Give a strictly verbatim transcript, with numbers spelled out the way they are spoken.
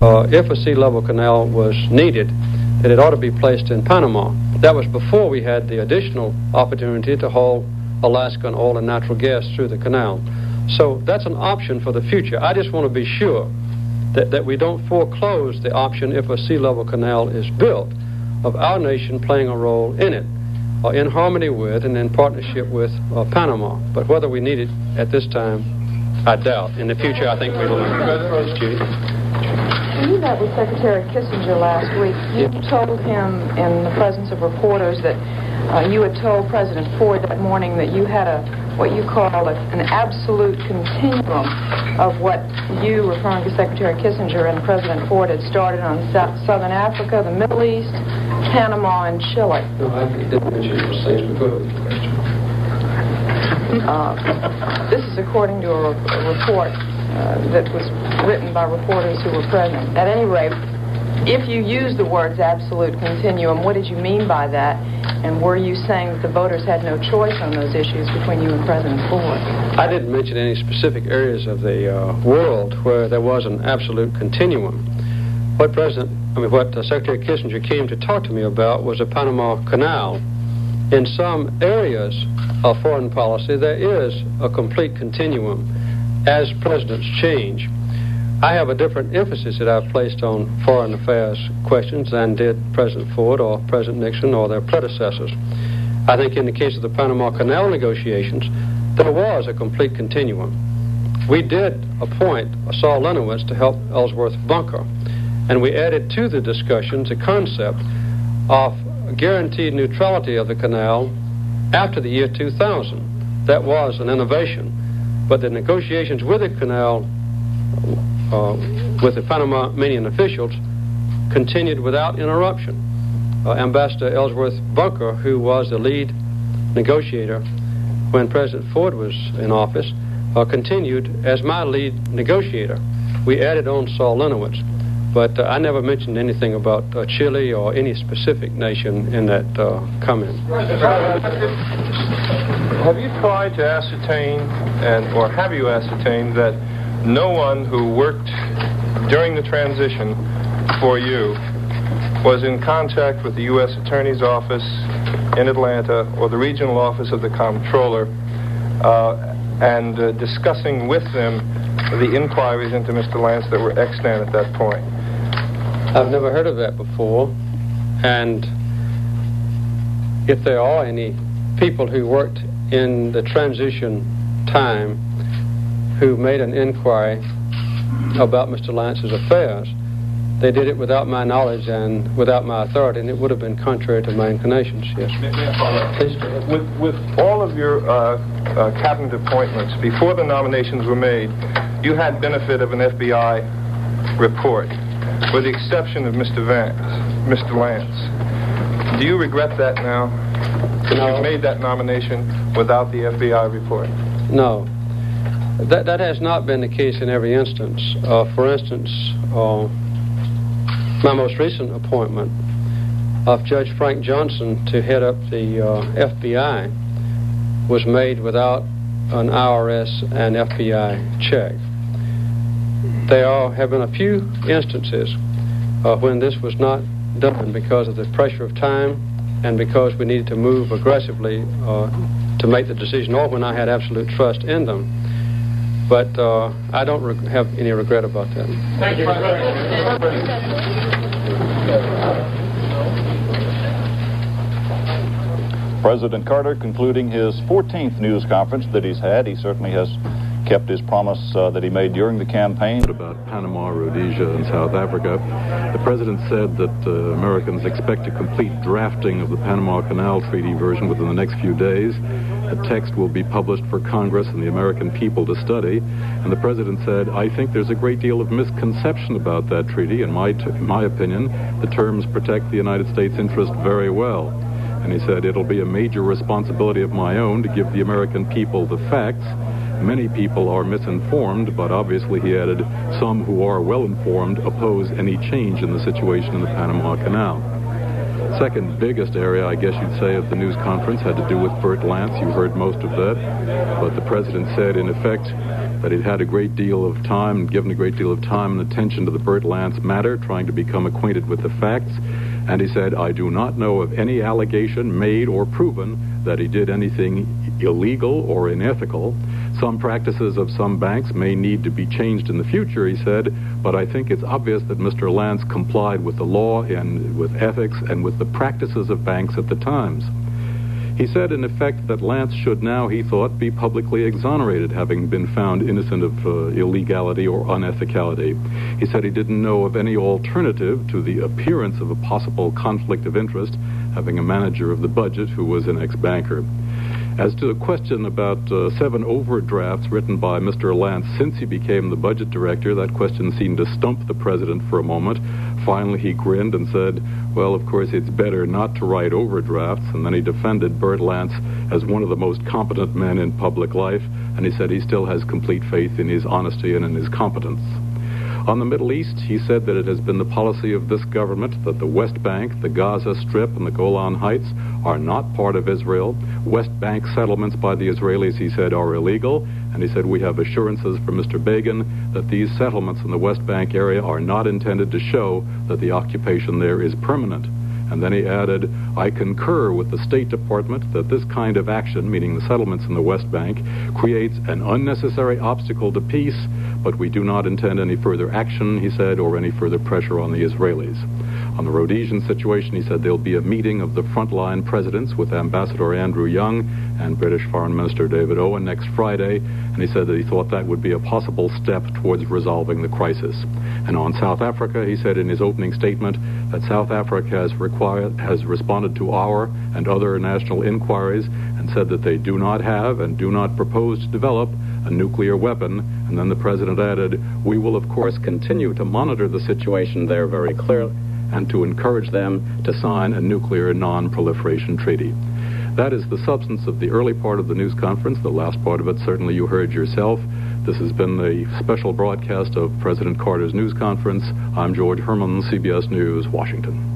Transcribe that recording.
uh, if a sea-level canal was needed, that it ought to be placed in Panama. That was before we had the additional opportunity to haul Alaskan oil and natural gas through the canal. So that's an option for the future. I just want to be sure that, that we don't foreclose the option, if a sea-level canal is built, of our nation playing a role in it, uh, in harmony with and in partnership with uh, Panama. But whether we need it at this time, I doubt. In the future, I think we will. When you met with Secretary Kissinger last week, you yeah. told him in the presence of reporters that uh, you had told President Ford that morning that you had a what you called a, an absolute continuum of what you, referring to Secretary Kissinger and President Ford, had started on South, Southern Africa, the Middle East, Panama, and Chile. No, I didn't mention those things, but go ahead with the question. Uh, this is according to a, a report uh, that was written by reporters who were present. At any rate, if you use the words absolute continuum, what did you mean by that? And were you saying that the voters had no choice on those issues between you and President Ford? I didn't mention any specific areas of the uh, world where there was an absolute continuum. What President, I mean, what uh, Secretary Kissinger came to talk to me about was the Panama Canal. In some areas of foreign policy, there is a complete continuum as presidents change. I have a different emphasis that I've placed on foreign affairs questions than did President Ford or President Nixon or their predecessors. I think in the case of the Panama Canal negotiations, there was a complete continuum. We did appoint Saul Lenowitz to help Ellsworth Bunker, and we added to the discussions a concept of guaranteed neutrality of the canal after the year two thousand. That was an innovation, but the negotiations with the canal Uh, with the Panamanian officials continued without interruption. Uh, Ambassador Ellsworth Bunker, who was the lead negotiator when President Ford was in office, uh, continued as my lead negotiator. We added on Saul Lenowitz, but uh, I never mentioned anything about uh, Chile or any specific nation in that uh, comment. Have you tried to ascertain, and or have you ascertained that no one who worked during the transition for you was in contact with the U S Attorney's Office in Atlanta or the regional office of the Comptroller uh, and uh, discussing with them the inquiries into Mister Lance that were extant at that point? I've never heard of that before, and if there are any people who worked in the transition time who made an inquiry about Mister Lance's affairs, they did it without my knowledge and without my authority, and it would have been contrary to my inclinations, yes. Please. With, with all of your uh, uh, cabinet appointments, before the nominations were made, you had benefit of an F B I report, with the exception of Mister Vance, Mister Lance. Do you regret that now? That No. You've made that nomination without the F B I report? No. That, that has not been the case in every instance. Uh, for instance, uh, my most recent appointment of Judge Frank Johnson to head up the uh, F B I was made without an I R S and F B I check. There are, have been a few instances uh, when this was not done because of the pressure of time and because we needed to move aggressively uh, to make the decision, or when I had absolute trust in them. But uh, I don't reg- have any regret about that. Thank you. President Carter concluding his fourteenth news conference that he's had. He certainly has kept his promise uh, that he made during the campaign. About Panama, Rhodesia, and South Africa, the president said that uh, Americans expect to complete drafting of the Panama Canal Treaty version within the next few days. The text will be published for Congress and the American people to study. And the president said, I think there's a great deal of misconception about that treaty. In my, t- in my opinion, the terms protect the United States interest very well. And he said, it'll be a major responsibility of my own to give the American people the facts. Many people are misinformed, but obviously, he added, some who are well-informed oppose any change in the situation in the Panama Canal. Second biggest area, I guess you'd say, of the news conference had to do with Bert Lance. You heard most of that. But the president said, in effect, that he'd had a great deal of time, given a great deal of time and attention to the Bert Lance matter, trying to become acquainted with the facts. And he said, I do not know of any allegation made or proven that he did anything illegal or unethical. Some practices of some banks may need to be changed in the future, he said, but I think it's obvious that Mister Lance complied with the law and with ethics and with the practices of banks at the times. He said, in effect, that Lance should now, he thought, be publicly exonerated, having been found innocent of uh, illegality or unethicality. He said he didn't know of any alternative to the appearance of a possible conflict of interest, having a manager of the budget who was an ex-banker. As to the question about uh, seven overdrafts written by Mister Lance since he became the budget director, that question seemed to stump the president for a moment. Finally, he grinned and said, well, of course, it's better not to write overdrafts. And then he defended Bert Lance as one of the most competent men in public life, and he said he still has complete faith in his honesty and in his competence. On the Middle East, he said that it has been the policy of this government that the West Bank, the Gaza Strip, and the Golan Heights are not part of Israel. West Bank settlements by the Israelis, he said, are illegal. And he said, we have assurances from Mister Begin that these settlements in the West Bank area are not intended to show that the occupation there is permanent. And then he added, I concur with the State Department that this kind of action, meaning the settlements in the West Bank, creates an unnecessary obstacle to peace, but we do not intend any further action, he said, or any further pressure on the Israelis. On the Rhodesian situation, he said there'll be a meeting of the frontline presidents with Ambassador Andrew Young and British Foreign Minister David Owen next Friday, and he said that he thought that would be a possible step towards resolving the crisis. And on South Africa, he said in his opening statement that South Africa has, required, has responded to our and other national inquiries and said that they do not have and do not propose to develop a nuclear weapon. And then the president added, we will, of course, continue to monitor the situation there very clearly and to encourage them to sign a nuclear non-proliferation treaty. That is the substance of the early part of the news conference. The last part of it, certainly you heard yourself. This has been the special broadcast of President Carter's news conference. I'm George Herman, C B S News, Washington.